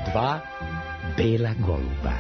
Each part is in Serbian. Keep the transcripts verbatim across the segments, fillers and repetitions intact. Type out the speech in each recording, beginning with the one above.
dva bela goluba.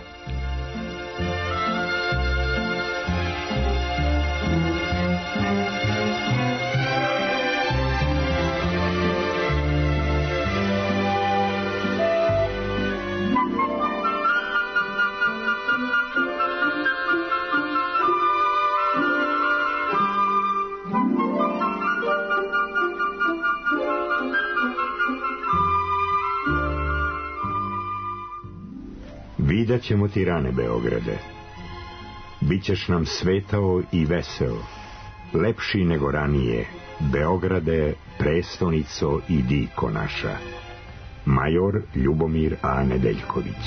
Vidat ćemo ti rane, Beograde. Bićeš nam svetao i veseo, lepši nego ranije, Beograde, prestonico i diko naša. Major Ljubomir A. Nedeljković.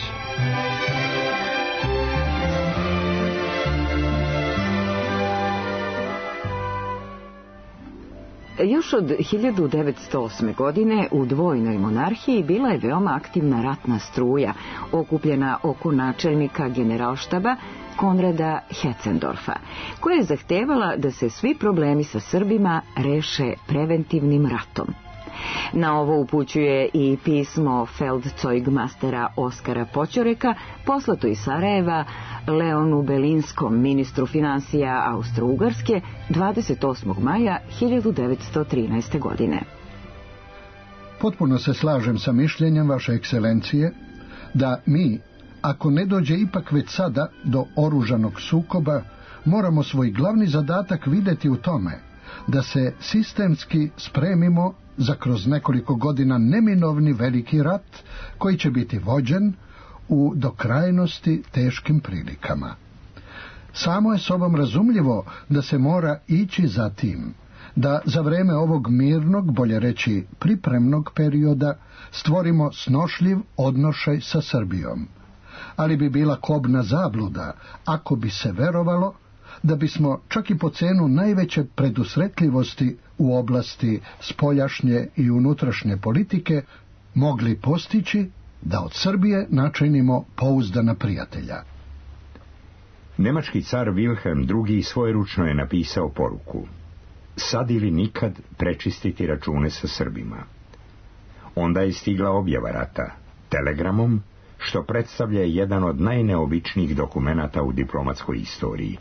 Još od hiljadu devetsto osme. godine u dvojnoj monarhiji bila je veoma aktivna ratna struja, okupljena oko načelnika generalštaba Konrada Hetzendorfa, koja je zahtevala da se svi problemi sa Srbima reše preventivnim ratom. Na ovo upućuje i pismo Feldzeugmastera Oskara Poćoreka, poslato iz Sarajeva Leonu Belinskom, ministru finansija Austro-Ugarske, dvadeset osmog maja hiljadu devetsto trinaeste. godine. Potpuno se slažem sa mišljenjem vaše ekscelencije da mi, ako ne dođe ipak već sada do oružanog sukoba, moramo svoj glavni zadatak vidjeti u tome da se sistemski spremimo za kroz nekoliko godina neminovni veliki rat koji će biti vođen u do krajnosti teškim prilikama. Samo je sobom razumljivo da se mora ići za tim, da za vreme ovog mirnog, bolje reći pripremnog perioda, stvorimo snošljiv odnošaj sa Srbijom. Ali bi bila kobna zabluda ako bi se verovalo da bismo čak i po cenu najveće predusretljivosti u oblasti spoljašnje i unutrašnje politike mogli postići da od Srbije načinimo pouzdana prijatelja. Nemački car Wilhelm drugi svojeručno je napisao poruku: sad ili nikad prečistiti račune sa Srbima. Onda je stigla objava rata, telegramom, što predstavlja jedan od najneobičnijih dokumenata u diplomatskoj istoriji.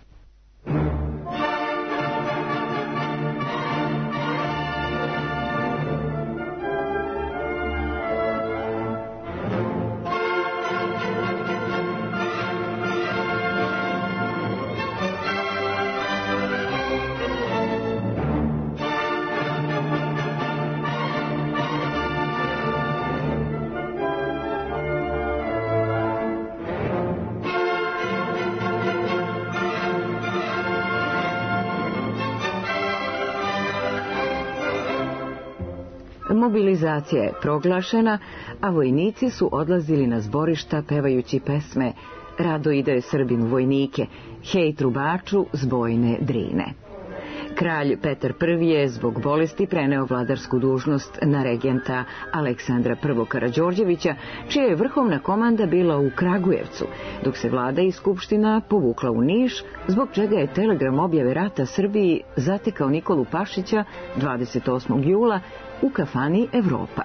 Mobilizacija je proglašena, a vojnici su odlazili na zborišta pevajući pesme Rado ide Srbin u vojnike, Hej trubaču s bojne Drine. Kralj Petar Prvi je zbog bolesti preneo vladarsku dužnost na regenta Aleksandra Prvog Karađorđevića, čija je vrhovna komanda bila u Kragujevcu, dok se vlada i skupština povukla u Niš, zbog čega je telegram objave rata Srbiji zatekao Nikolu Pašića dvadeset osmog jula u kafani Evropa.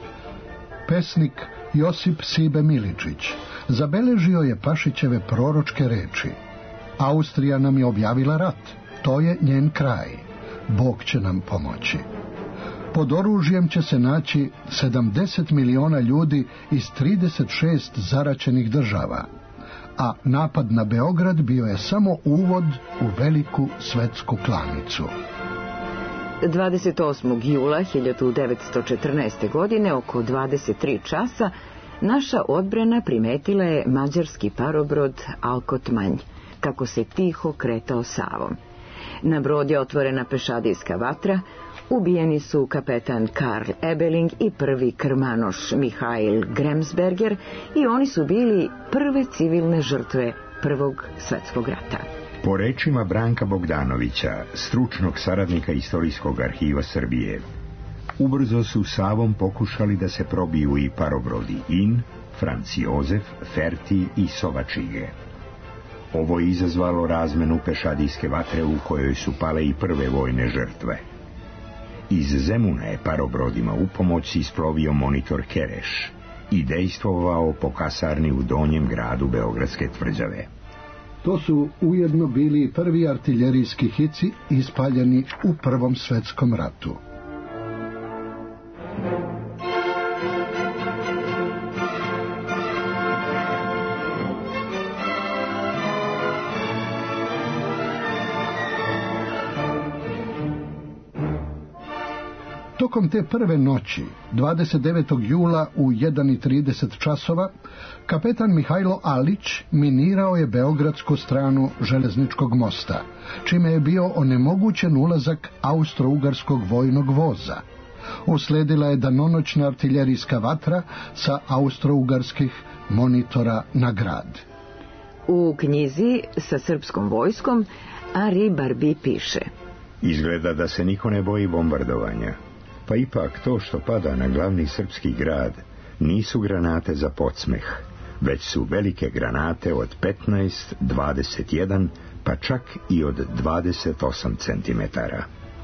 Pesnik Josip Sibe Miličić zabeležio je Pašićeve proročke reči: Austrija nam je objavila rat, to je njen kraj, Bog će nam pomoći. Pod oružjem će se naći sedamdeset miliona ljudi iz trideset šest zaraćenih država, a napad na Beograd bio je samo uvod u veliku svetsku klanicu. dvadeset osmog jula hiljadu devetsto četrnaeste. godine oko dvadeset tri časa naša odbrana primetila je mađarski parobrod Alkotmanj, kako se tiho kretao Savom. Na brod je otvorena pešadijska vatra, ubijeni su kapetan Karl Ebeling i prvi krmanoš Mihail Gremsberger i oni su bili prve civilne žrtve Prvog svjetskog rata. Po rečima Branka Bogdanovića, stručnog saradnika Istorijskog arhiva Srbije, ubrzo su Savom pokušali da se probiju i parobrodi In, Franc Jozef, Ferti i Sovačige. Ovo je izazvalo razmenu pešadijske vatre u kojoj su pale i prve vojne žrtve. Iz Zemuna je parobrodima u pomoć isplovio monitor Kereš i dejstvovao po kasarni u Donjem gradu Beogradske tvrđave. To su ujedno bili prvi artiljerijski hici ispaljeni u Prvom svetskom ratu. Tokom te prve noći, dvadeset devetog jula u jedan i trideset časova, kapetan Mihajlo Alić minirao je beogradsku stranu železničkog mosta, čime je bio onemogućen ulazak austro-ugarskog vojnog voza. Usledila je danonoćna artiljerijska vatra sa austro-ugarskih monitora na grad. U knjizi Sa srpskom vojskom Ari Barbi piše: Izgleda da se niko ne boji bombardovanja. Pa ipak to što pada na glavni srpski grad nisu granate za podsmeh, već su velike granate od petnaest, dvadeset jedan, pa čak i od dvadeset osam centimetara.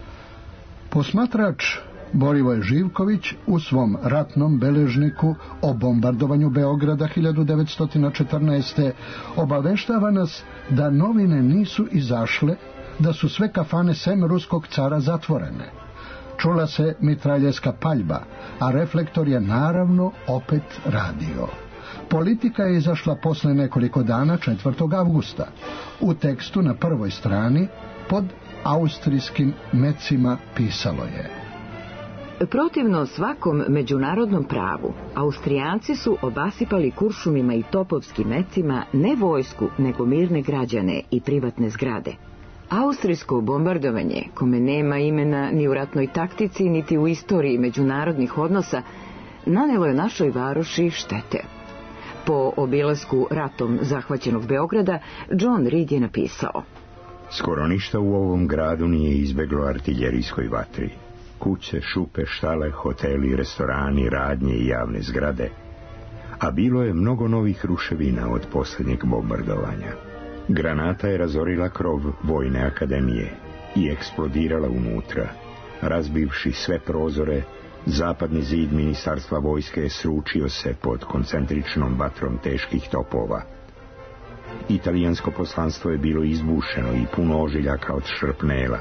Posmatrač Borivoje Živković u svom ratnom beležniku o bombardovanju Beograda hiljadu devetsto četrnaeste. obaveštava nas da novine nisu izašle, da su sve kafane sem ruskog cara zatvorene. Čula se mitraljeska paljba, a reflektor je naravno opet radio. Politika je izašla posle nekoliko dana, četvrtog avgusta. U tekstu na prvoj strani pod austrijskim mecima pisalo je: Protivno svakom međunarodnom pravu, Austrijanci su obasipali kuršumima i topovskim mecima ne vojsku, nego mirne građane i privatne zgrade. Austrijsko bombardovanje, kome nema imena ni u ratnoj taktici, niti u istoriji međunarodnih odnosa, nanelo je našoj varoši štete. Po obilasku ratom zahvaćenog Beograda, John Reed je napisao: Skoro ništa u ovom gradu nije izbeglo artiljerijskoj vatri. Kuće, šupe, štale, hoteli, restorani, radnje i javne zgrade. A bilo je mnogo novih ruševina od posljednjeg bombardovanja. Granata je razorila krov vojne akademije i eksplodirala unutra. Razbivši sve prozore, zapadni zid ministarstva vojske je sručio se pod koncentričnom vatrom teških topova. Italijansko poslanstvo je bilo izbušeno i puno ožiljaka od šrpnela.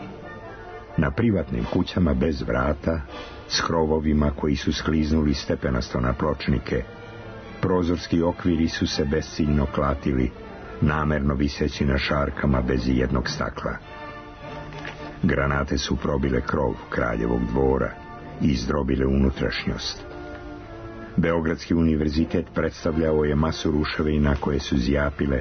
Na privatnim kućama bez vrata, s krovovima koji su skliznuli stepenasto na pločnike, prozorski okviri su se besciljno klatili, namerno viseći na šarkama bez jednog stakla. Granate su probile krov kraljevog dvora i izdrobile unutrašnjost. Beogradski univerzitet predstavljao je masu ruševina koje su zjapile.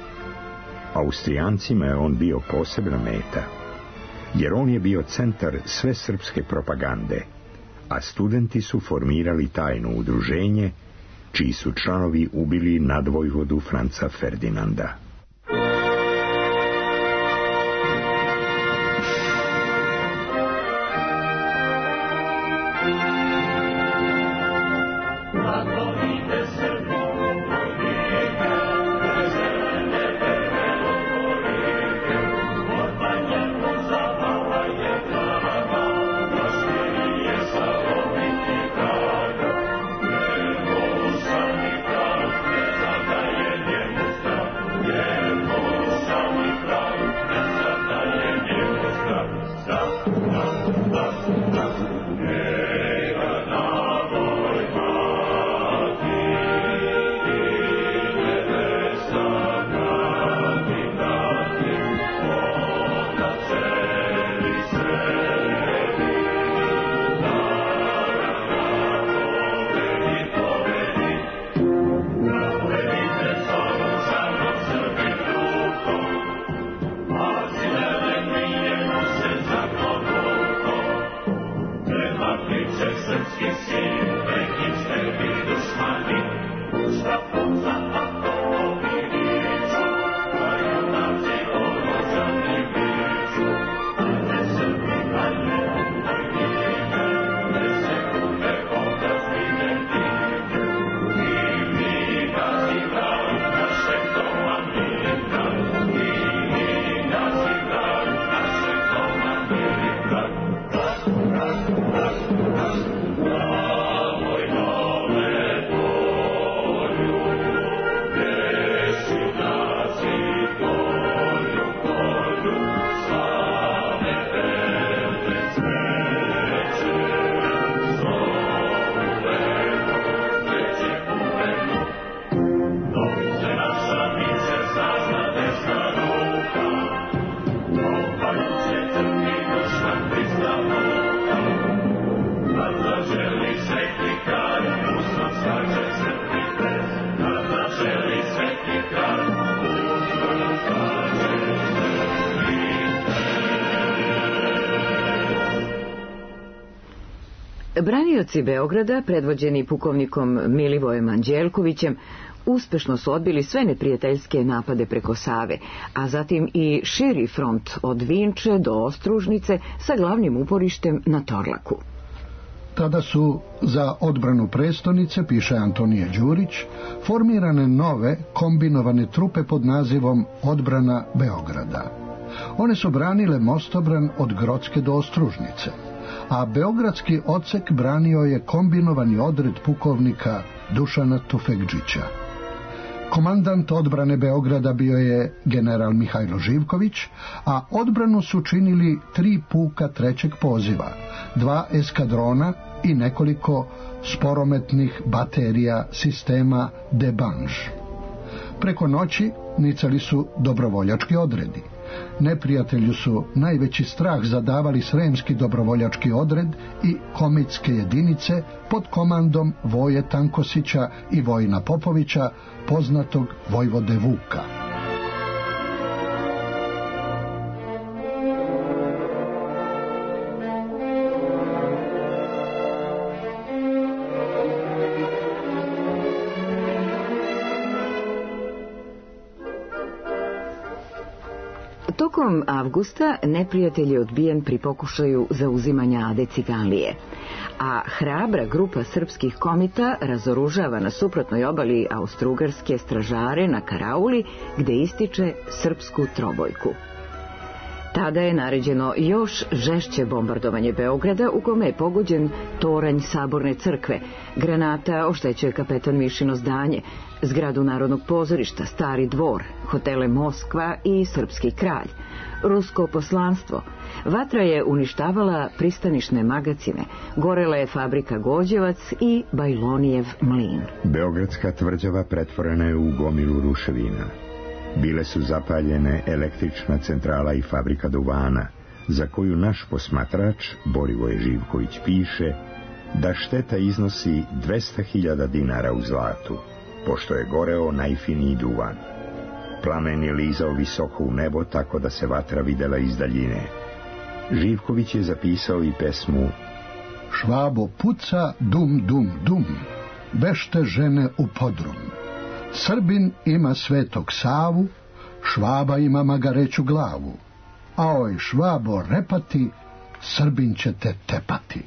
Austrijancima je on bio posebna meta, jer on je bio centar sve srpske propagande, a studenti su formirali tajno udruženje, čiji su članovi ubili nadvojvodu Franca Ferdinanda. Oh, Branioci Beograda, predvođeni pukovnikom Milivojem Anđelkovićem, uspešno su odbili sve neprijateljske napade preko Save, a zatim i širi front od Vinče do Ostružnice sa glavnim uporištem na Torlaku. Tada su za odbranu prestonice, piše Antonije Đurić, formirane nove kombinovane trupe pod nazivom Odbrana Beograda. One su branile mostobran od Grocke do Ostružnice, a beogradski odsek branio je kombinovani odred pukovnika Dušana Tufekđića. Komandant odbrane Beograda bio je general Mihajlo Živković, a odbranu su činili tri puka trećeg poziva, dva eskadrona i nekoliko sporometnih baterija sistema Debanž. Preko noći nicali su dobrovoljački odredi. Neprijatelju su najveći strah zadavali sremski dobrovoljački odred i komitske jedinice pod komandom Voje Tankosića i Vojina Popovića, poznatog vojvode Vuka. Tokom avgusta neprijatelj je odbijen pri pokušaju zauzimanja Decigalije, a hrabra grupa srpskih komita razoružava na suprotnoj obali Austrougarske stražare na Karauli, gde ističe srpsku trobojku. Tada je naređeno još žešće bombardovanje Beograda, u kome je pogođen toranj Saborne crkve, granata oštećuje kapetan Mišino zdanje, zgradu Narodnog pozorišta, Stari dvor, hotele Moskva i Srpski kralj, rusko poslanstvo. Vatra je uništavala pristanišne magacine, gorela je fabrika Gođevac i Bajlonijev mlin. Beogradska tvrđava pretvorena je u gomilu ruševina. Bile su zapaljene električna centrala i fabrika duvana, za koju naš posmatrač Borivoje Živković piše da šteta iznosi dvesta hiljada dinara u zlatu, pošto je goreo najfiniji duvan. Plamen je lizao visoko u nebo, tako da se vatra videla iz daljine. Živković je zapisao i pesmu Švabo puca, dum, dum, dum, bešte žene u podrum. Srbin ima Svetog Savu, Švaba ima magareću glavu. Aoj, Švabo repati, Srbin će te tepati.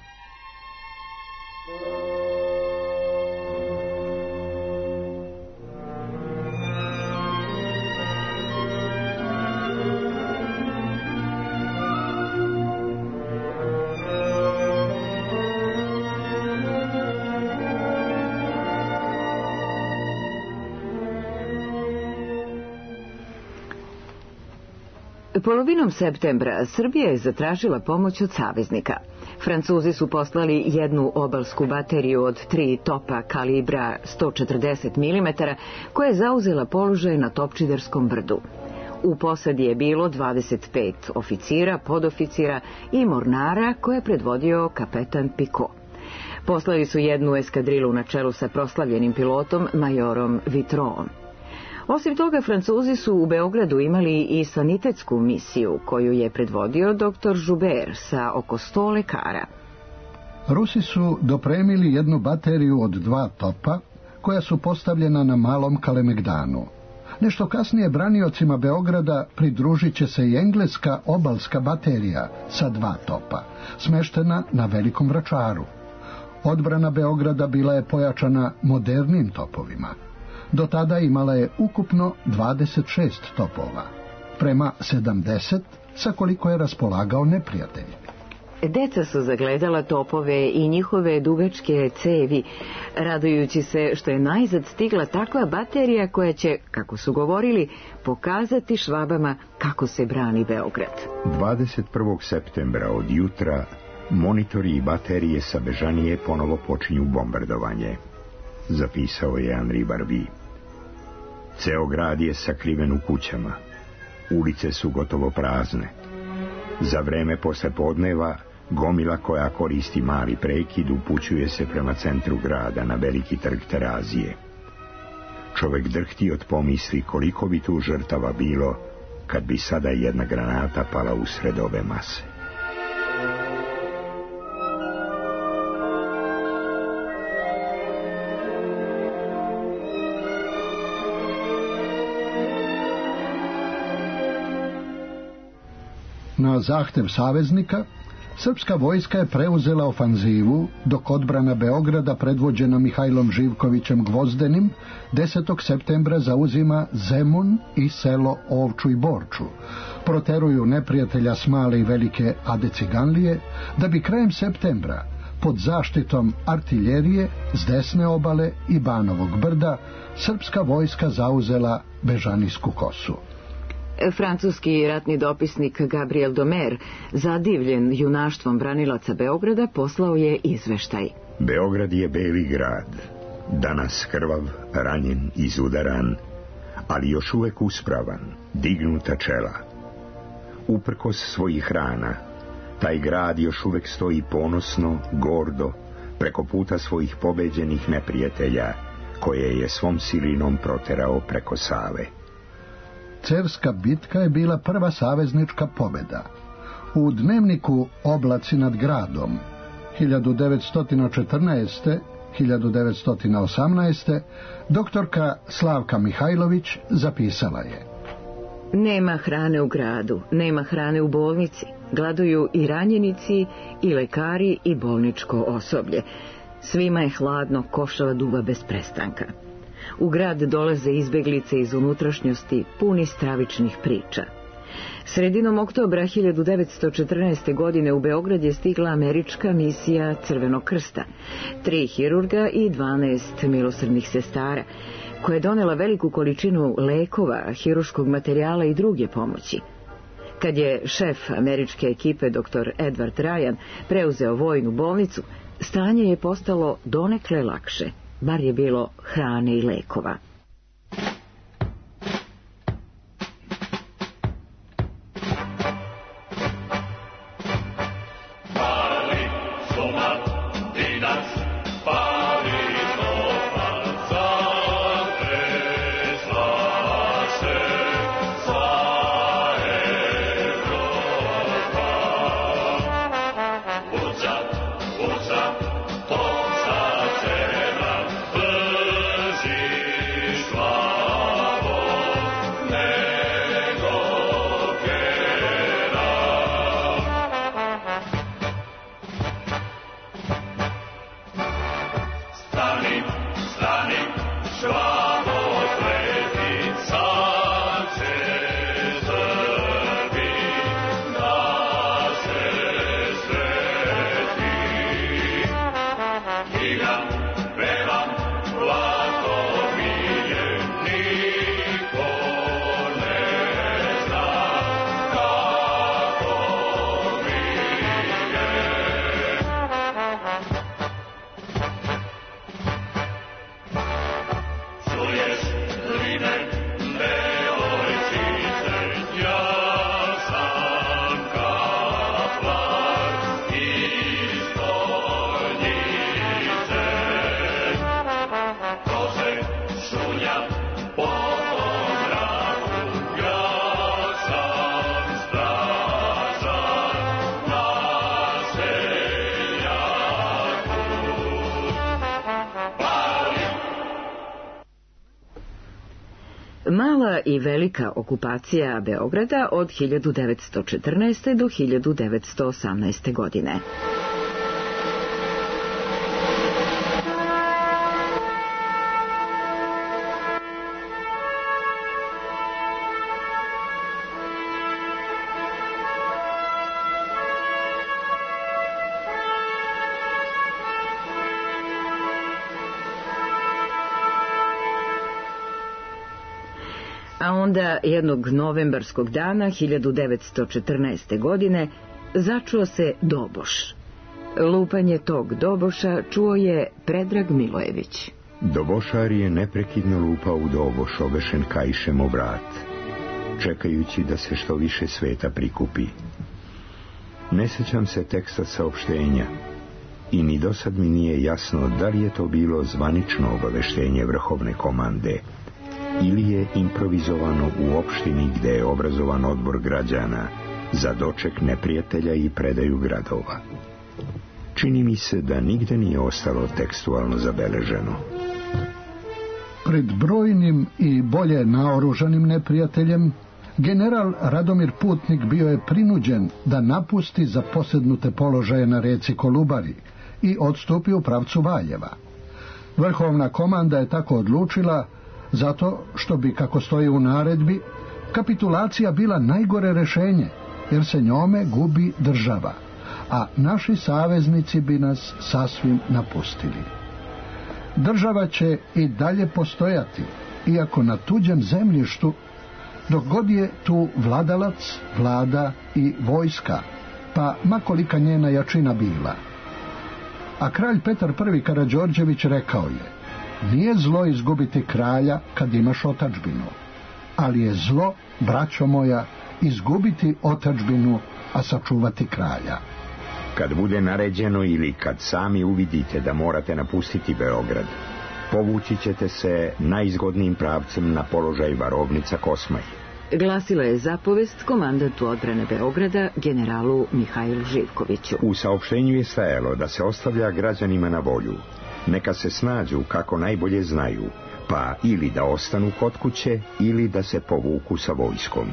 Polovinom septembra Srbija je zatražila pomoć od saveznika. Francuzi su poslali jednu obalsku bateriju od tri topa kalibra sto četrdeset milimetara koja je zauzela položaj na Topčiderskom brdu. U posadi je bilo dvadeset pet oficira, podoficira i mornara koje je predvodio kapetan Picot. Poslali su jednu eskadrilu na čelu sa proslavljenim pilotom majorom Vitroom. Osim toga, Francuzi su u Beogradu imali i sanitetsku misiju, koju je predvodio doktor Žuber sa oko sto lekara. Rusi su dopremili jednu bateriju od dva topa, koja su postavljena na Malom Kalemegdanu. Nešto kasnije braniocima Beograda pridružit će se i engleska obalska baterija sa dva topa, smeštena na Velikom Vračaru. Odbrana Beograda bila je pojačana modernim topovima. Do tada imala je ukupno dvadeset šest topova, prema sedamdeset sa koliko je raspolagao neprijatelj. Deca su zagledala topove i njihove dugačke cevi, radujući se što je najzad stigla takva baterija koja će, kako su govorili, pokazati Švabama kako se brani Beograd. dvadeset prvog septembra od jutra monitori i baterije sa Bežanije ponovo počinju bombardovanje. Zapisao je Henri Barbi. Ceo grad je sakriven u kućama. Ulice su gotovo prazne. Za vreme posle podneva gomila koja koristi mali prekid upućuje se prema centru grada na veliki trg Terazije. Čovek drhti od pomisli koliko bi tu žrtava bilo kad bi sada jedna granata pala usred ove mase. Na zahtev saveznika, srpska vojska je preuzela ofanzivu, dok odbrana Beograda predvođena Mihajlom Živkovićem Gvozdenim desetog septembra zauzima Zemun i selo Ovču i Borču, proteruju neprijatelja s Male i Velike Adeciganlije, da bi krajem septembra pod zaštitom artiljerije s desne obale i Banovog brda srpska vojska zauzela Bežanijsku kosu. Francuski ratni dopisnik Gabriel Domer, zadivljen junaštvom branilaca Beograda, poslao je izveštaj. Beograd je beli grad, danas krvav, ranjen, izudaran, ali još uvek uspravan, dignuta čela. Uprkos svojih rana, taj grad još uvek stoji ponosno, gordo, preko puta svojih pobeđenih neprijatelja, koje je svom silinom proterao preko Save. Cerska bitka je bila prva saveznička pobjeda. U dnevniku Oblaci nad gradom hiljadu devetsto četrnaeste do hiljadu devetsto osamnaeste. doktorka Slavka Mihajlović zapisala je: Nema hrane u gradu, nema hrane u bolnici, gladuju i ranjenici, i lekari, i bolničko osoblje. Svima je hladno, košava duva bez prestanka. U grad dolaze izbeglice iz unutrašnjosti, puni stravičnih priča. Sredinom oktobra hiljadu devetsto četrnaeste. godine u Beograd je stigla američka misija Crvenog krsta, tri hirurga i dvanaest milosrdnih sestara, koja je donela veliku količinu lekova, hiruškog materijala i druge pomoći. Kad je šef američke ekipe doktor Edward Ryan preuzeo vojnu bolnicu, stanje je postalo donekle lakše, bar je bilo hrane i lekova. Mala i velika okupacija Beograda od hiljadu devetsto četrnaeste. do hiljadu devetsto osamnaeste. godine. A onda jednog novembarskog dana hiljadu devetsto četrnaeste. godine začuo se doboš. Lupanje tog doboša čuo je Predrag Milojević. Dobošar je neprekidno lupao u doboš obešen kaišem o vrat, čekajući da se što više sveta prikupi. Ne sećam se teksta saopštenja i ni dosad mi nije jasno da li je to bilo zvanično obaveštenje vrhovne komande ili je improvizovano u opštini gde je obrazovan odbor građana za doček neprijatelja i predaju gradova. Čini mi se da nigde nije ostalo tekstualno zabeleženo. Pred brojnim i bolje naoružanim neprijateljem General Radomir Putnik bio je prinuđen da napusti zaposednute položaje na reci Kolubari i odstupi u pravcu Valjeva. Vrhovna komanda je tako odlučila zato što bi, kako stoji u naredbi, kapitulacija bila najgore rešenje, jer se njome gubi država, a naši saveznici bi nas sasvim napustili. Država će i dalje postojati, iako na tuđem zemljištu, dok god je tu vladalac, vlada i vojska, pa makolika njena jačina bila. A kralj Petar prvi Karađorđević rekao je: nije zlo izgubiti kralja kad imaš otadžbinu, ali je zlo, braćo moja, izgubiti otadžbinu, a sačuvati kralja. Kad bude naređeno ili kad sami uvidite da morate napustiti Beograd, povući ćete se najizgodnijim pravcem na položaj varovnica Kosmaj. Glasila je zapovest komandantu odbrane Beograda, generalu Mihajlu Živkoviću. U saopštenju je stajalo da se ostavlja građanima na volju. Neka se snađu kako najbolje znaju, pa ili da ostanu kod kuće ili da se povuku sa vojskom.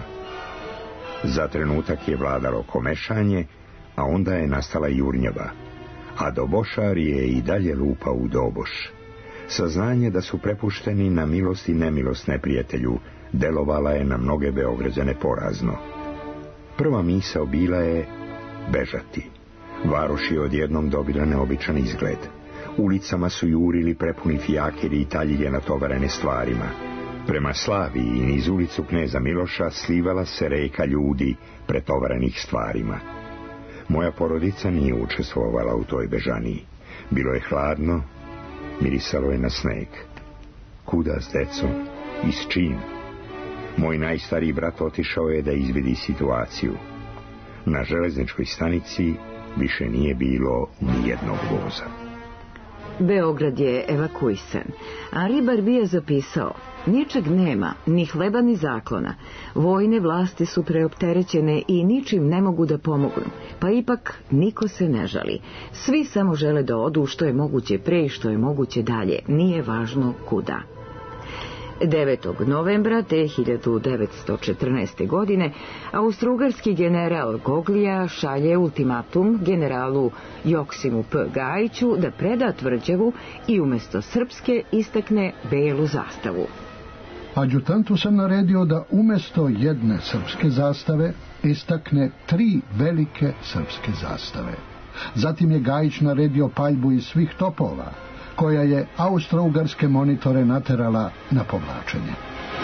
Za trenutak je vladalo komešanje, a onda je nastala jurnjava, a dobošar je i dalje lupao u doboš. Saznanje da su prepušteni na milost i nemilost neprijatelju delovala je na mnoge Beograđane porazno. Prva misao bila je bežati. Varoš je odjednom dobila neobičan izgled. Ulicama su jurili prepuni fijakeri i taljige natovarene stvarima. Prema Slaviji i niz ulicu Kneza Miloša slivala se reka ljudi pretovarenih stvarima. Moja porodica nije učestvovala u toj bežaniji. Bilo je hladno, mirisalo je na sneg. Kuda s decom i s čim? Moj najstariji brat otišao je da izvidi situaciju. Na železničkoj stanici više nije bilo ni jednog voza. Beograd je evakuisan, a ribar bi je zapisao: ničeg nema, ni hleba ni zaklona. Vojne vlasti su preopterećene i ničim ne mogu da pomognu, pa ipak niko se ne žali. Svi samo žele da odu što je moguće pre i što je moguće dalje, nije važno kuda. devetog novembra te hiljadu devetsto četrnaeste. godine austrougarski general Goglija šalje ultimatum generalu Joksimu P. Gajiću da preda tvrđavu i umjesto srpske istakne belu zastavu. Adjutantu sam naredio da umjesto jedne srpske zastave istakne tri velike srpske zastave. Zatim je Gajić naredio paljbu iz svih topova, koja je austrougarske monitore naterala na povlačenje.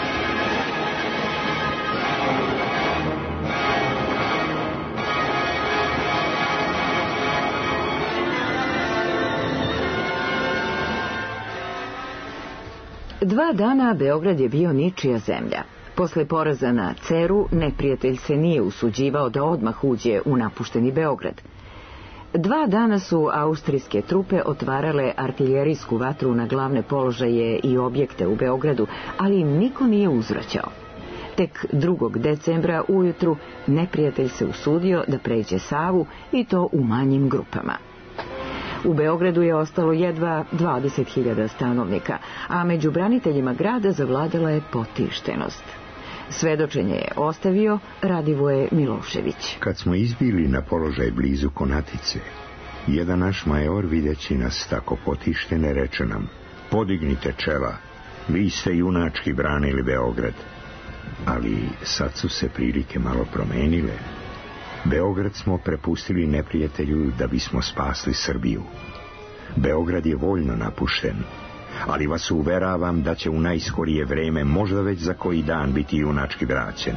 Dva dana Beograd je bio ničija zemlja. Posle poraza na Ceru, neprijatelj se nije usuđivao da odmah uđe u napušteni Beograd. Dva dana su austrijske trupe otvarale artiljerijsku vatru na glavne položaje i objekte u Beogradu, ali im niko nije uzvraćao. Tek drugog decembra ujutru neprijatelj se usudio da pređe Savu, i to u manjim grupama. U Beogradu je ostalo jedva dvadeset hiljada stanovnika, a među braniteljima grada zavladala je potištenost. Svedočenje je ostavio Radivoje Milošević. Kad smo izbili na položaj blizu Konatice, jedan naš major, videći nas tako potištene, reče nam: podignite čela, vi ste junački branili Beograd. Ali sad su se prilike malo promenile. Beograd smo prepustili neprijatelju da bismo spasli Srbiju. Beograd je voljno napušten, ali vas uveravam da će u najskorije vreme, možda već za koji dan, biti junački vraćen.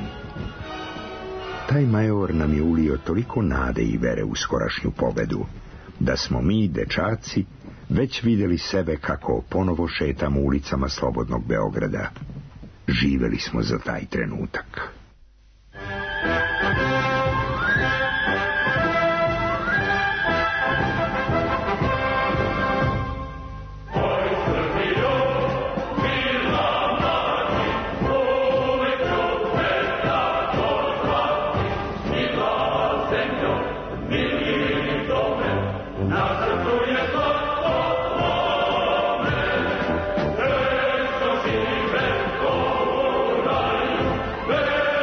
Taj major nam je ulio toliko nade i vere u skorašnju pobedu, da smo mi, dečaci, već vidjeli sebe kako ponovo šetamo ulicama slobodnog Beograda. Živeli smo za taj trenutak. Hey!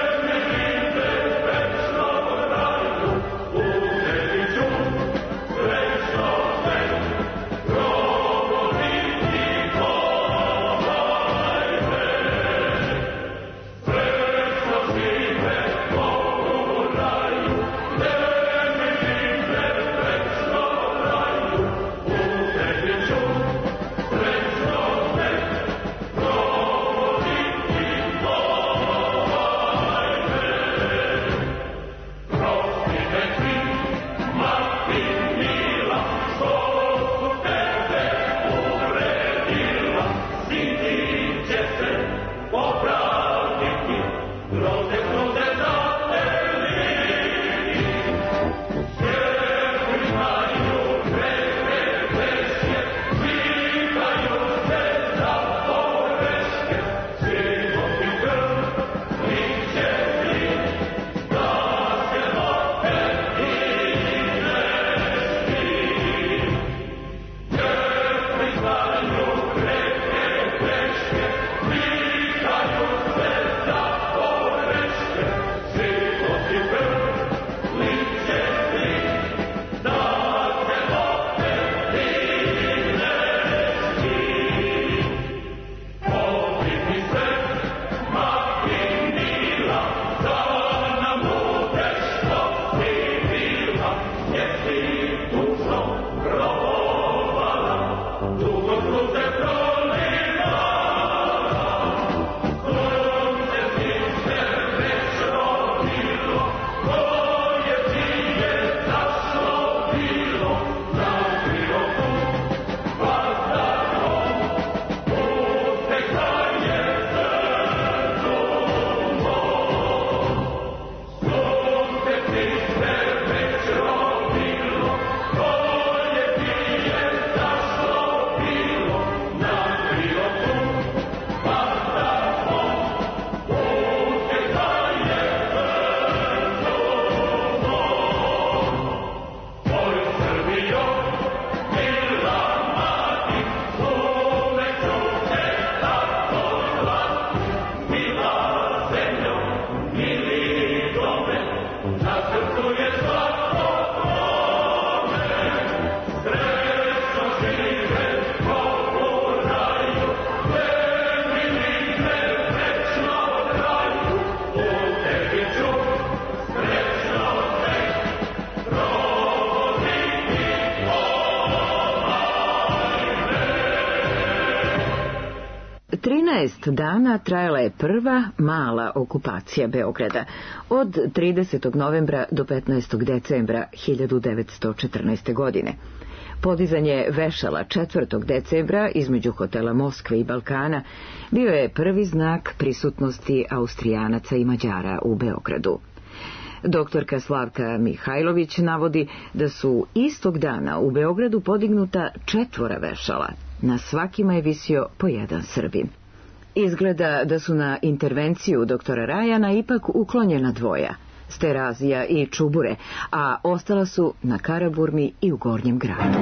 trinaest dana trajala je prva mala okupacija Beograda od tridesetog novembra do petnaestog decembra hiljadu devetsto četrnaeste. godine. Podizanje vešala četvrtog decembra između hotela Moskve i Balkana bio je prvi znak prisutnosti Austrijanaca i Mađara u Beogradu. Doktorka Slavka Mihajlović navodi da su istog dana u Beogradu podignuta četvora vešala. Na svakima je visio po jedan Srbin. Izgleda da su na intervenciju doktora Rajana ipak uklonjena dvoja, Sterazija i Čubure, a ostala su na Karaburmi i u Gornjem gradu.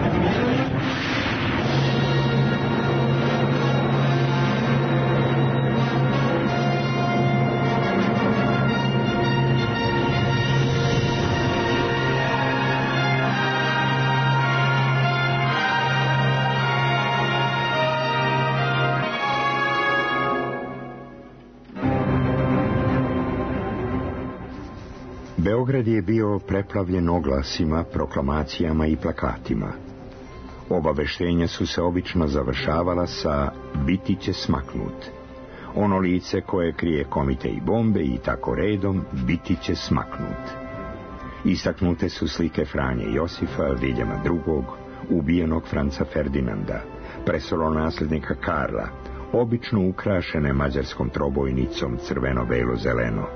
Beograd je bio preplavljen oglasima, proklamacijama i plakatima. Obaveštenja su se obično završavala sa "biti će smaknut". Ono lice koje krije komite i bombe i tako redom biti će smaknut. Istaknute su slike Franje Josifa, Viljama drugog, ubijenog Franca Ferdinanda, prestolonaslednika Karla, obično ukrašene mađarskom trobojnicom crveno-belo-zeleno.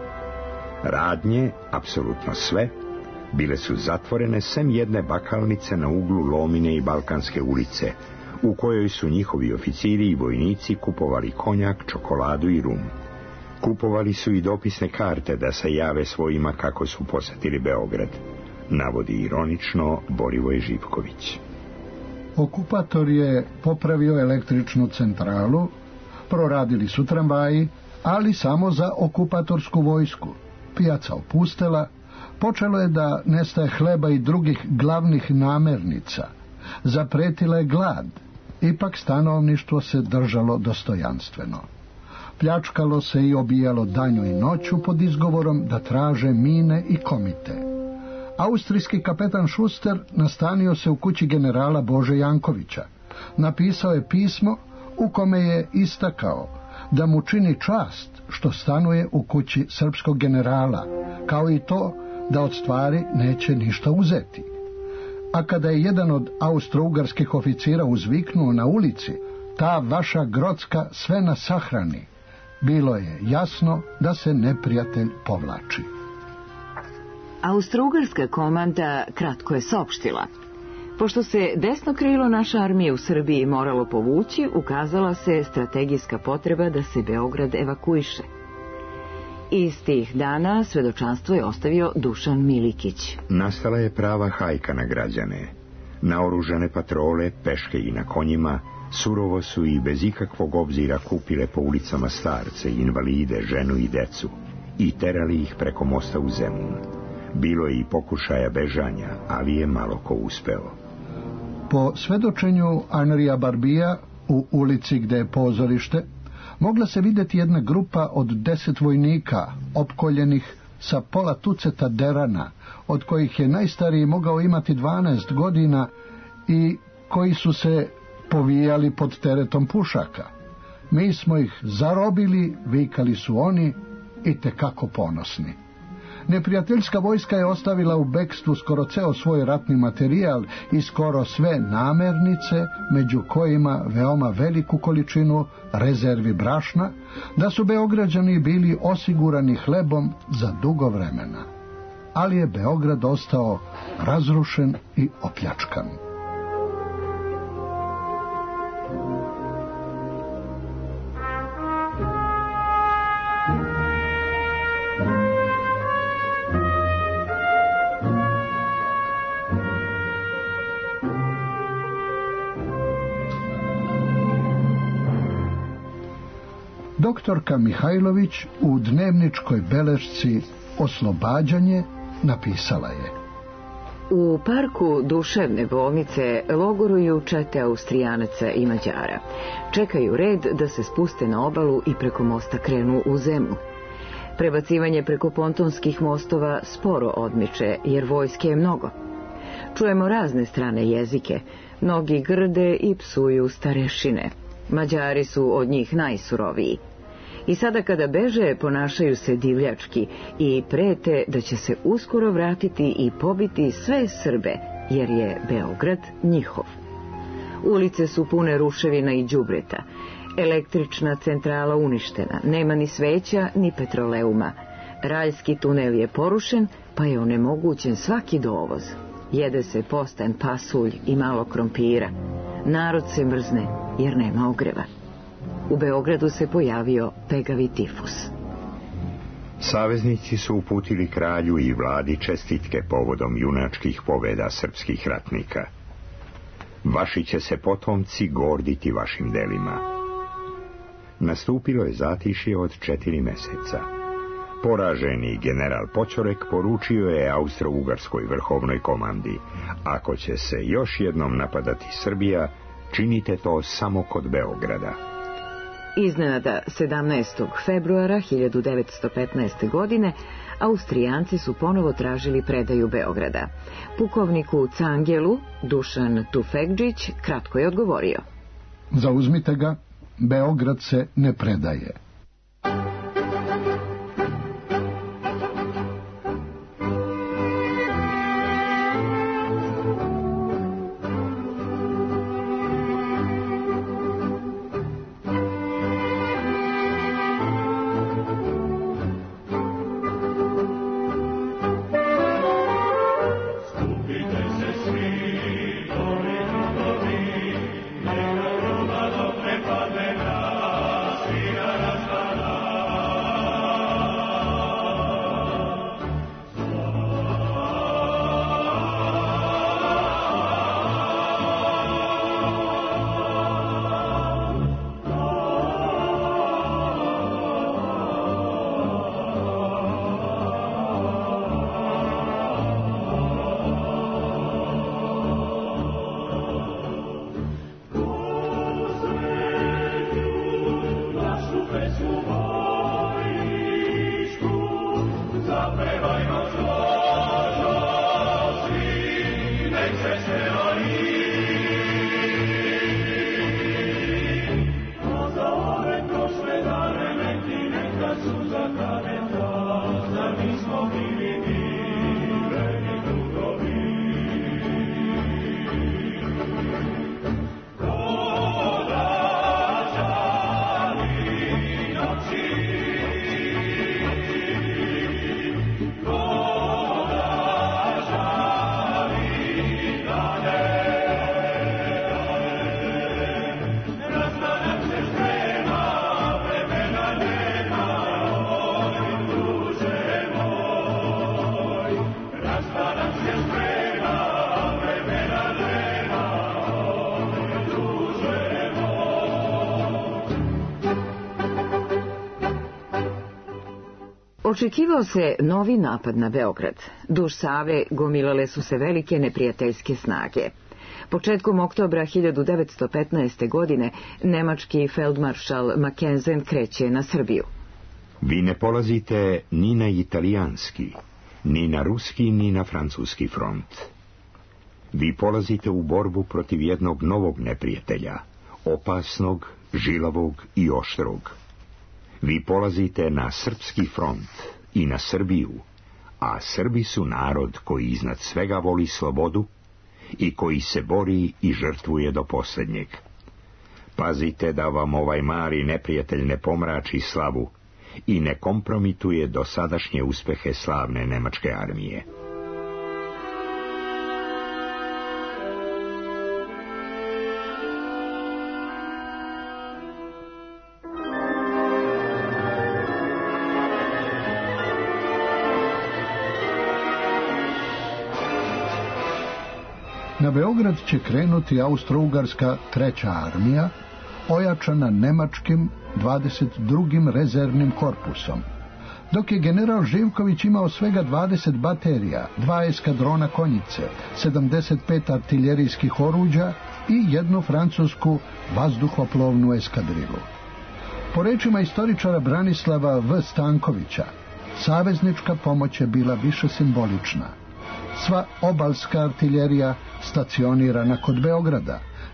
Radnje, apsolutno sve, bile su zatvorene sem jedne bakalnice na uglu Lomine i Balkanske ulice, u kojoj su njihovi oficiri i vojnici kupovali konjak, čokoladu i rum. Kupovali su i dopisne karte da se jave svojima kako su posetili Beograd, navodi ironično Borivoje Živković. Okupator je popravio električnu centralu, proradili su tramvaji, ali samo za okupatorsku vojsku. Pijaca opustela, počelo je da nestaje hleba i drugih glavnih namirnica. Zapretila je glad, ipak stanovništvo se držalo dostojanstveno. Pljačkalo se i obijalo danju i noću pod izgovorom da traže mine i komite. Austrijski kapetan Schuster nastanio se u kući generala Bože Jankovića. Napisao je pismo u kome je istakao da mu čini čast što stanuje u kući srpskog generala, kao i to da od stvari neće ništa uzeti. A kada je jedan od austro-ugarskih oficira uzviknuo na ulici: "Ta vaša Grocka sve nas sahrani", bilo je jasno da se neprijatelj povlači. Austro-ugarska komanda kratko je saopštila: pošto se desno krilo naše armije u Srbiji moralo povući, ukazala se strategijska potreba da se Beograd evakuiše. Iz tih dana svedočanstvo je ostavio Dušan Milikić. Nastala je prava hajka na građane. Naoružane patrole, peške i na konjima, surovo su i bez ikakvog obzira kupile po ulicama starce, invalide, ženu i decu i terali ih preko mosta u Zemun. Bilo je i pokušaja bežanja, ali je malo ko uspeo. Po svedočenju Anrija Barbija, u ulici gde je pozorište, mogla se vidjeti jedna grupa od deset vojnika, opkoljenih sa pola tuceta derana, od kojih je najstariji mogao imati dvanaest godina i koji su se povijali pod teretom pušaka. "Mi smo ih zarobili", vikali su oni, i tekako ponosni. Neprijateljska vojska je ostavila u bekstvu skoro ceo svoj ratni materijal i skoro sve namirnice, među kojima veoma veliku količinu rezervi brašna, da su Beograđani bili osigurani hlebom za dugo vremena. Ali je Beograd ostao razrušen i opljačkan. Doktorka Mihajlović u dnevničkoj belešci "Oslobađanje" napisala je: u parku duševne bolnice logoruju čete Austrijanaca i Mađara. Čekaju red da se spuste na obalu i preko mosta krenu u Zemun. Prebacivanje preko pontonskih mostova sporo odmiče, jer vojske je mnogo. Čujemo razne strane jezike, mnogi grde i psuju starešine. Mađari su od njih najsuroviji. I sada kada beže, ponašaju se divljački i prete da će se uskoro vratiti i pobiti sve Srbe, jer je Beograd njihov. Ulice su pune ruševina i đubreta. Električna centrala uništena, nema ni sveća ni petroleuma. Raljski tunel je porušen, pa je onemogućen svaki dovoz. Jede se postan, pasulj i malo krompira. Narod se mrzne jer nema ogreva. U Beogradu se pojavio pegavi tifus. Saveznici su uputili kralju i vladi čestitke povodom junačkih pobjeda srpskih ratnika. Vaši će se potomci gorditi vašim delima. Nastupilo je zatišje od četiri meseca. Poraženi general Poćorek poručio je Austro-Ugarskoj vrhovnoj komandi: ako će se još jednom napadati Srbija, činite to samo kod Beograda. Iznenada sedamnaestog februara hiljadu devetsto petnaeste. godine Austrijanci su ponovo tražili predaju Beograda. Pukovniku Cangelu Dušan Tufekđić kratko je odgovorio: zauzmite ga, Beograd se ne predaje. Očekivao se novi napad na Beograd. Duž Save gomilale su se velike neprijateljske snage. Početkom oktobra hiljadu devetsto petnaeste. godine nemački feldmaršal Mackensen kreće na Srbiju. Vi ne polazite ni na italijanski, ni na ruski, ni na francuski front. Vi polazite u borbu protiv jednog novog neprijatelja, opasnog, žilavog i oštrog. Vi polazite na srpski front i na Srbiju, a Srbi su narod koji iznad svega voli slobodu i koji se bori i žrtvuje do posljednjeg. Pazite da vam ovaj mali neprijatelj ne pomrači slavu i ne kompromituje dosadašnje uspehe slavne nemačke armije. Na Beograd će krenuti Austro-Ugarska treća armija, ojačana nemačkim dvadeset drugim rezervnim korpusom, dok je general Živković imao svega dvadeset baterija, dva eskadrona konjice, sedamdeset pet artiljerijskih oruđa i jednu francusku vazduhoplovnu eskadrilu. Po rečima istoričara Branislava V. Stankovića, saveznička pomoć je bila više simbolična. Sva obalska artiljerija stacionirana kod Beograda,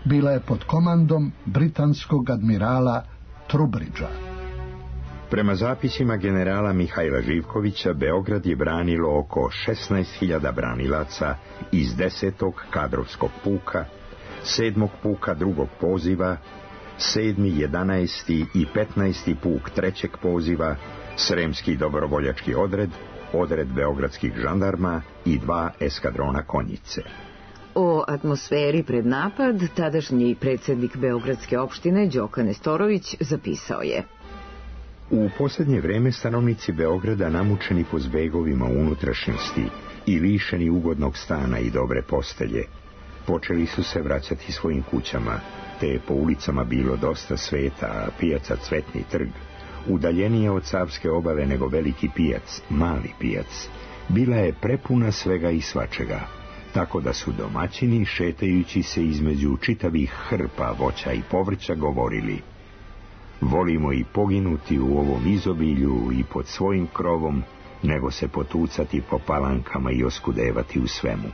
bila je pod komandom britanskog admirala Trubridgea. Prema zapisima generala Mihajla Živkovića, Beograd je branilo oko šesnaest hiljada branilaca iz desetog kadrovskog puka, sedmog puka drugog poziva, sedmi, jedanaesti i petnaesti puk trećeg poziva, Sremski dobrovoljački odred, odred beogradskih žandarma i dva eskadrona konjice. O atmosferi pred napad tadašnji predsjednik Beogradske opštine Đoka Nestorović zapisao je: U posljednje vreme stanovnici Beograda, namučeni po zbegovima unutrašnjosti i lišeni ugodnog stana i dobre postelje, počeli su se vraćati svojim kućama, te je po ulicama bilo dosta sveta, a pijaca Cvetni trg, udaljenije od Savske obale nego veliki pijac, Mali pijac, bila je prepuna svega i svačega, tako da su domaćini, šetajući se između čitavih hrpa voća i povrća, govorili: volimo i poginuti u ovom izobilju i pod svojim krovom, nego se potucati po palankama i oskudevati u svemu.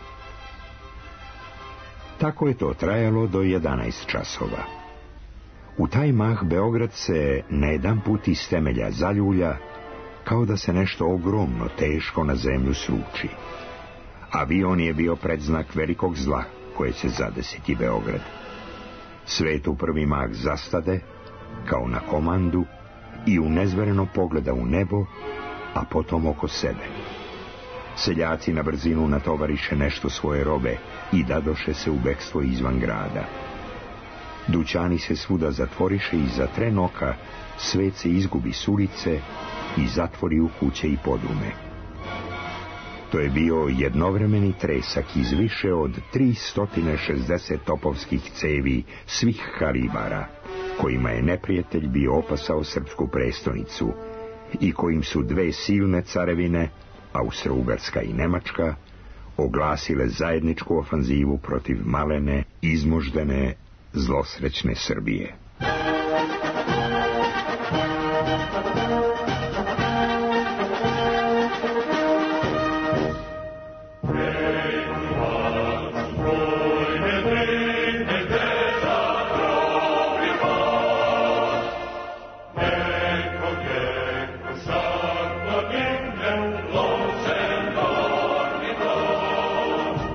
Tako je to trajalo do jedanaest časova. U taj mah Beograd se na jedan put iz temelja zaljulja, kao da se nešto ogromno teško na zemlju sruči. Avion je bio predznak velikog zla koje će zadesiti Beograd. Svet u prvi mah zastade, kao na komandu, i unezvereno pogleda u nebo, a potom oko sebe. Seljaci na brzinu natovariše nešto svoje robe i dadoše se u bekstvo izvan grada. Dućani se svuda zatvoriše i za tren oka svet se izgubi s ulice i zatvori u kuće i podrume. To je bio jednovremeni tresak iz više od tristo šezdeset topovskih cevi svih kalibara, kojima je neprijatelj bio opasao srpsku prestonicu i kojim su dve silne carevine, Austro-Ugarska i Nemačka, oglasile zajedničku ofanzivu protiv malene, izmoždene, zlosrećne Srbije.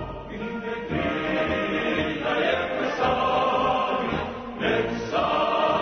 Next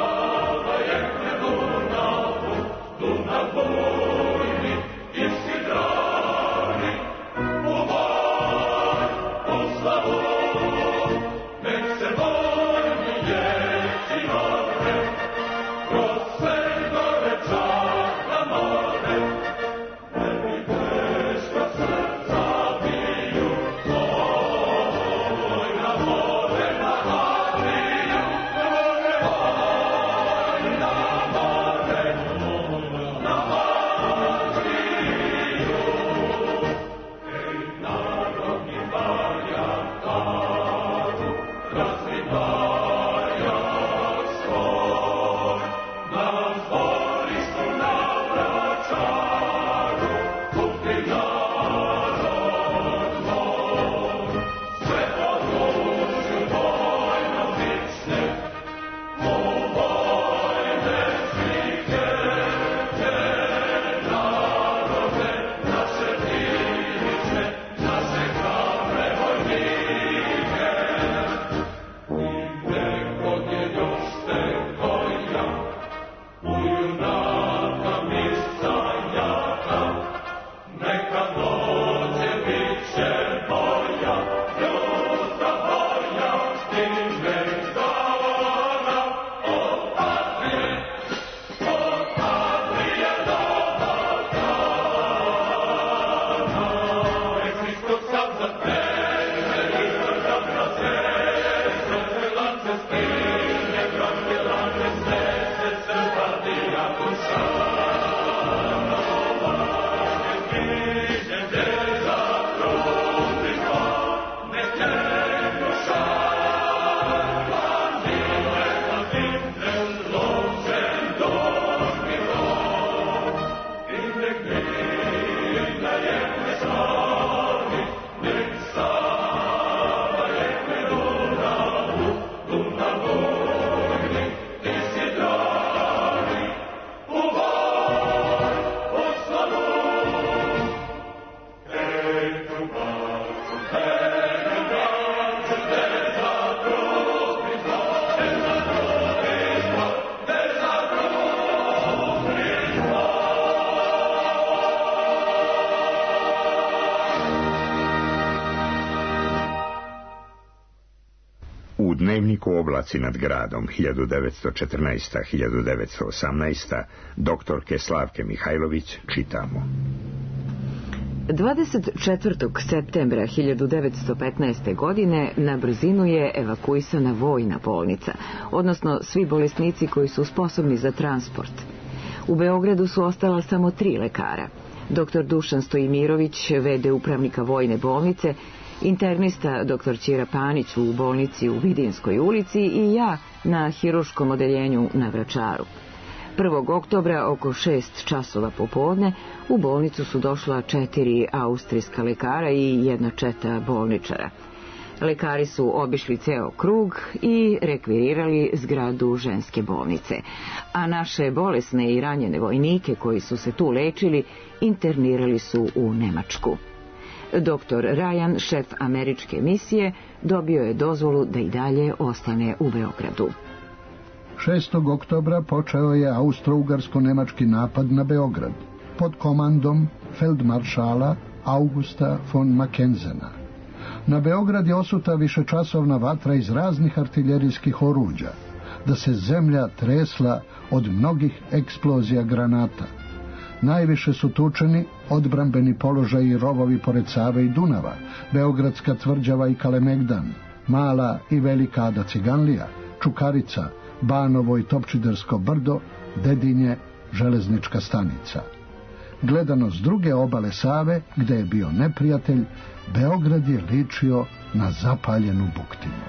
Oblaci nad gradom hiljadu devetsto četrnaesta do hiljadu devetsto osamnaesta doktorke Slavke Mihajlović čitamo. dvadeset četvrtog septembra hiljadu devetsto petnaeste. godine na brzinu je evakuisana vojna bolnica, odnosno svi bolesnici koji su sposobni za transport. U Beogradu su ostala samo tri lekara. doktor Dušan Stojimirović, ve de upravnika vojne bolnice, internista doktor Ćira Panić u bolnici u Vidinskoj ulici i ja na hiruškom odeljenju na Vračaru. prvog oktobra oko šest časova popodne u bolnicu su došla četiri austrijska lekara i jedna četa bolničara. Lekari su obišli ceo krug i rekvirirali zgradu ženske bolnice, a naše bolesne i ranjene vojnike koji su se tu lečili internirali su u Nemačku. doktor Ryan, šef američke misije, dobio je dozvolu da i dalje ostane u Beogradu. šestog oktobra počeo je austro-ugarsko-nemački napad na Beograd pod komandom feldmaršala Augusta von Mackenzena. Na Beograd je osuta višečasovna vatra iz raznih artiljerijskih oruđa, da se zemlja tresla od mnogih eksplozija granata. Najviše su tučeni odbrambeni položaji i rovovi pored Save i Dunava, Beogradska tvrđava i Kalemegdan, Mala i Velika Ada Ciganlija, Čukarica, Banovo i Topčidersko brdo, Dedinje, železnička stanica. Gledano s druge obale Save, gde je bio neprijatelj, Beograd je ličio na zapaljenu buktinu.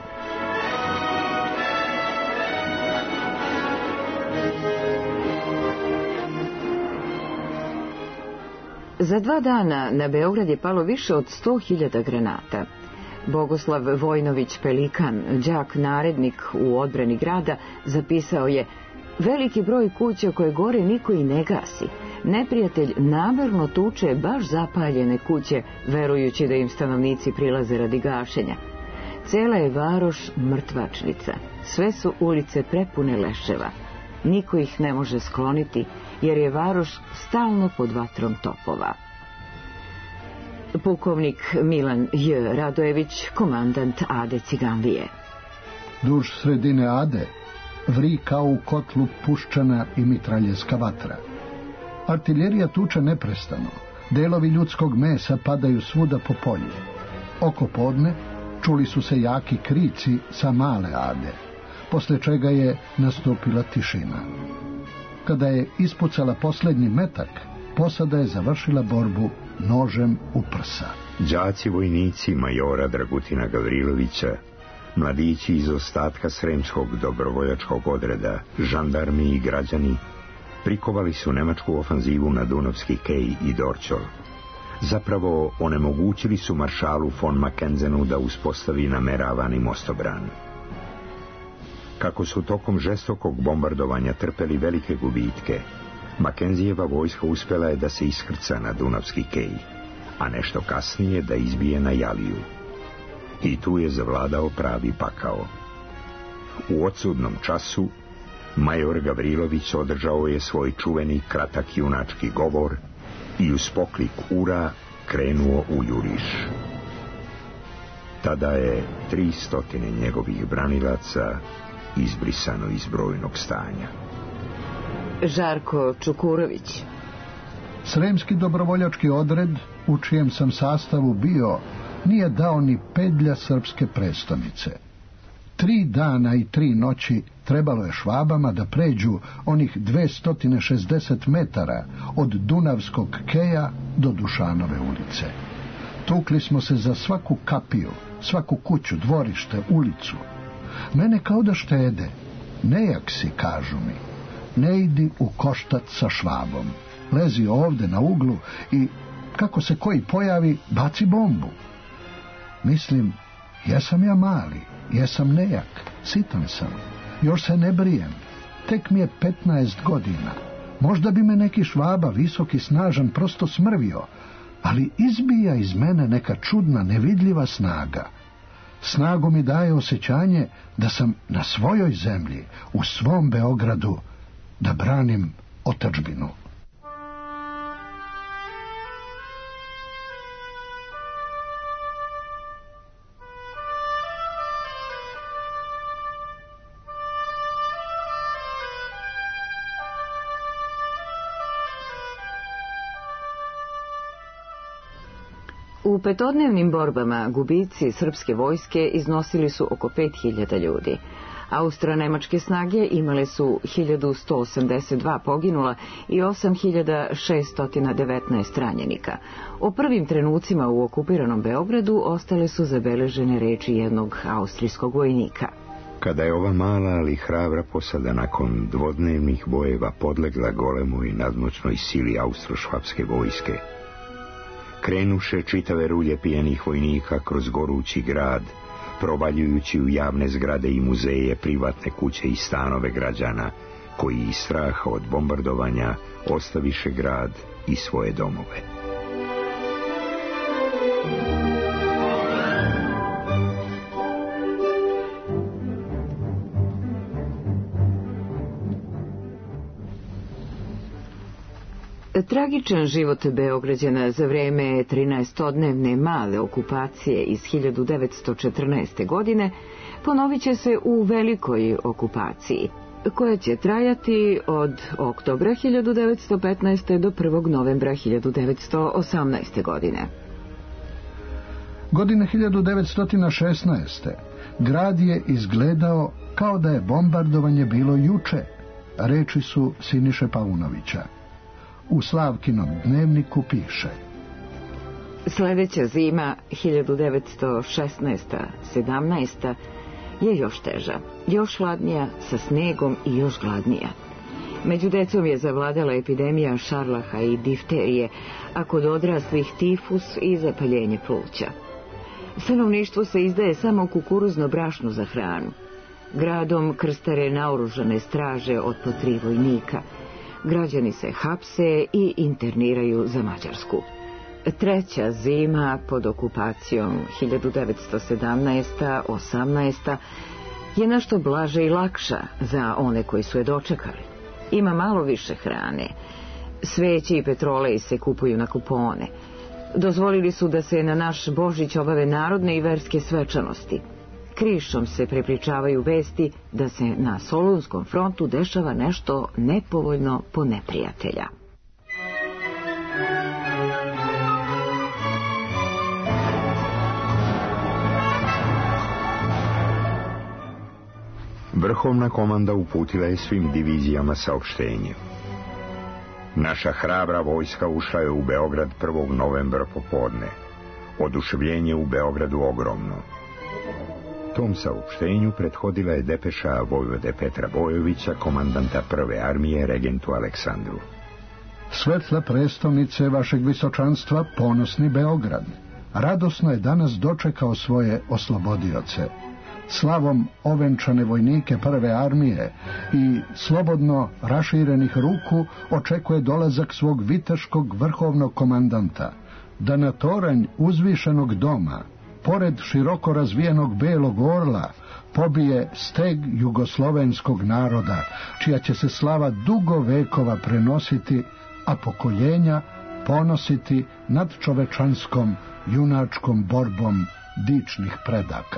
Za dva dana na Beograd je palo više od sto hiljada granata. Bogoslav Vojnović Pelikan, đak narednik u odbrani grada, zapisao je: veliki broj kuća koje gore niko i ne gasi. Neprijatelj namerno tuče baš zapaljene kuće, verujući da im stanovnici prilaze radi gašenja. Cela je varoš mrtvačnica. Sve su ulice prepune leševa. Niko ih ne može skloniti, jer je varoš stalno pod vatrom topova. Pukovnik Milan J. Radojević, komandant Ade Ciganlije. Duž sredine Ade vri kao u kotlu puščana i mitraljevska vatra. Artiljerija tuče neprestano, delovi ljudskog mesa padaju svuda po polju. Oko podne čuli su se jaki krici sa Male Ade, posle čega je nastupila tišina. Kada je ispucala poslednji metak, posada je završila borbu nožem u prsa. Đaci vojnici majora Dragutina Gavrilovića, mladići iz ostatka Sremskog dobrovoljačkog odreda, žandarmi i građani, prikovali su nemačku ofanzivu na Dunavski kej i Dorćol. Zapravo onemogućili su maršalu von Mackenzenu da uspostavi nameravani mostobran. Kako su tokom žestokog bombardovanja trpeli velike gubitke, Mackenzijeva vojska uspjela je da se iskrca na Dunavski kej, a nešto kasnije da izbije na Jaliju. I tu je zavladao pravi pakao. U odsudnom času major Gavrilović održao je svoj čuveni kratak junački govor i uz poklik ura krenuo u juriš. Tada je tri stotine njegovih branilaca izbrisano iz brojnog stanja. Žarko Čukurović. Sremski dobrovoljački odred, u čijem sam sastavu bio, nije dao ni pedlja srpske prestonice. Tri dana i tri noći trebalo je Švabama da pređu onih dvesta šezdeset metara od Dunavskog keja do Dušanove ulice. Tukli smo se za svaku kapiju, svaku kuću, dvorište, ulicu. Mene kao da štede. Nejak si, kažu mi. Ne idi u koštac sa Švabom. Lezi ovde na uglu i, kako se koji pojavi, baci bombu. Mislim, jesam ja mali, jesam nejak, sitan sam. Još se ne brijem. Tek mi je petnaest godina. Možda bi me neki Švaba, visoki, snažan, prosto smrvio, ali izbija iz mene neka čudna, nevidljiva snaga. Snagu mi daje osjećanje da sam na svojoj zemlji, u svom Beogradu, da branim otadžbinu. U petodnevnim borbama gubici srpske vojske iznosili su oko pet hiljada ljudi. Austro-nemačke snage imale su hiljadu sto osamdeset dva poginula i osam hiljada šesto devetnaest ranjenika. O prvim trenucima u okupiranom Beogradu ostale su zabeležene reči jednog austrijskog vojnika. Kada je ova mala, ali hrabra posada nakon dvodnevnih bojeva podlegla golemoj nadmoćnoj sili austro-švapske vojske, krenuše čitave rulje pijenih vojnika kroz gorući grad, provaljujući u javne zgrade i muzeje, privatne kuće i stanove građana, koji iz straha od bombardovanja ostaviše grad i svoje domove. Tragičan život Beograđana za vreme trinaestodnevne male okupacije iz hiljadu devetsto četrnaeste. godine ponovit će se u velikoj okupaciji, koja će trajati od oktobra hiljadu devetsto petnaeste. do prvog novembra hiljadu devetsto osamnaeste. godine. Godine hiljadu devetsto šesnaeste. grad je izgledao kao da je bombardovanje bilo juče, reči su Siniše Paunovića. U Slavkinom dnevniku piše: Sljedeća zima hiljadu devetsto šesnaeste. sedamnaeste. je još teža, još hladnija, sa snegom i još gladnija. Među decom je zavladala epidemija šarlaha i difterije, a kod odraslih tifus i zapaljenje pluća. Stanovništvo se izdaje samo kukuruzno brašno za hranu. Gradom krstare naoružane straže od po tri vojnika. Građani se hapse i interniraju za Mađarsku. Treća zima pod okupacijom hiljadu devetsto sedamnaeste. osamnaeste. je nešto blaže i lakša za one koji su je dočekali. Ima malo više hrane. Sveće i petrolej se kupuju na kupone. Dozvolili su da se na naš Božić obave narodne i verske svečanosti. Krišom se prepričavaju vesti da se na Solunskom frontu dešava nešto nepovoljno po neprijatelja. Vrhovna komanda uputila je svim divizijama saopštenje. Naša hrabra vojska ušla je u Beograd prvog novembra popodne. Oduševljenje u Beogradu ogromno. Tom saopštenju prethodila je depeša vojvode Petra Bojovića, komandanta prve armije, regentu Aleksandru. Svetla prestolnice vašeg visočanstva, ponosni Beograd, radosno je danas dočekao svoje oslobodioce. Slavom ovenčane vojnike prve armije i slobodno raširenih ruku očekuje dolazak svog viteškog vrhovnog komandanta, da na toranj uzvišenog doma, pored široko razvijenog belog orla, pobije steg jugoslovenskog naroda, čija će se slava dugo vekova prenositi, a pokoljenja ponositi nad čovečanskom junačkom borbom dičnih predaka.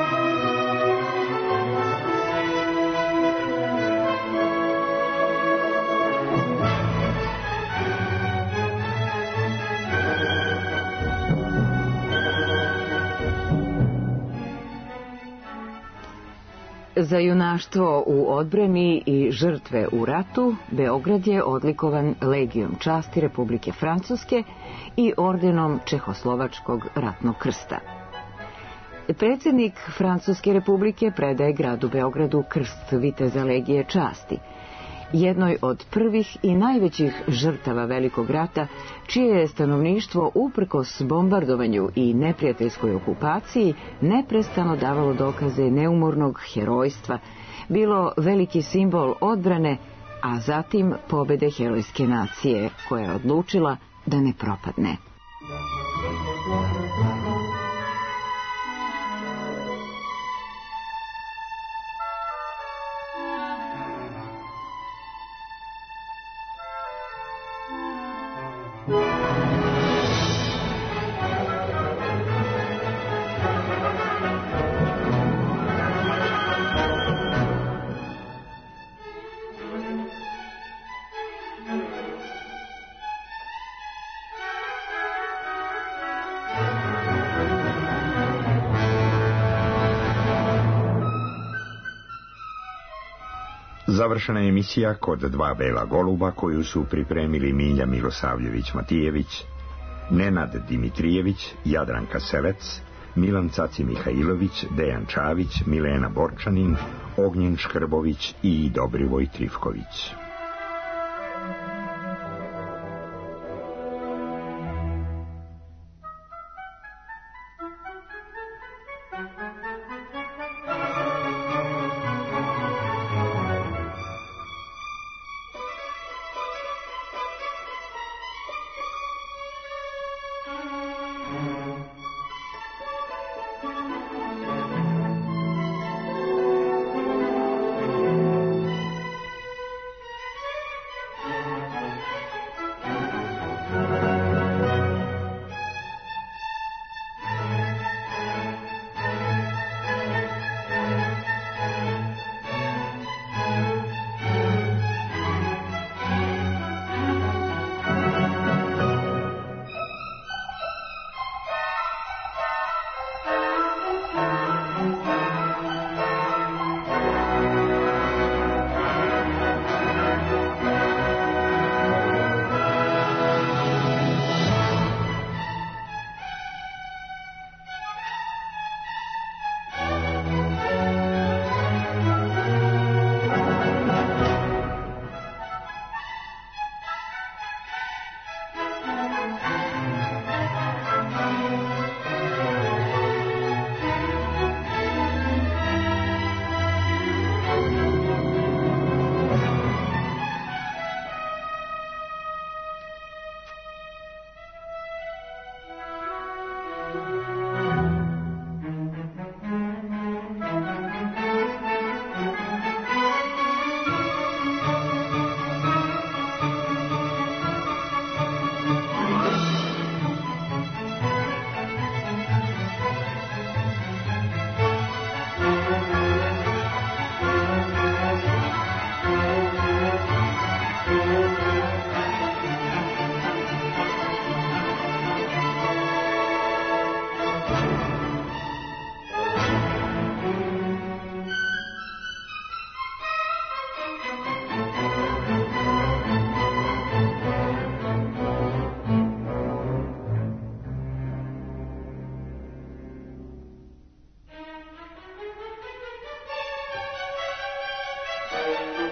Za junaštvo u odbrani i žrtve u ratu Beograd je odlikovan Legijom časti Republike Francuske i ordenom Čehoslovačkog ratnog krsta. Predsjednik Francuske republike predaje gradu Beogradu krst viteza Legije časti, jednoj od prvih i najvećih žrtava Velikog rata, čije je stanovništvo uprkos bombardovanju i neprijateljskoj okupaciji neprestano davalo dokaze neumornog herojstva, bilo veliki simbol odbrane, a zatim pobede herojske nacije, koja je odlučila da ne propadne. Završena je emisija Kod dva bela goluba koju su pripremili Milja Milosavljević-Matijević, Nenad Dimitrijević, Jadranka Selec, Milan Caci Mihajlović, Dejan Čavić, Milena Borčanin, Ognjen Škrbović i Dobrivoj Trifković. Thank you.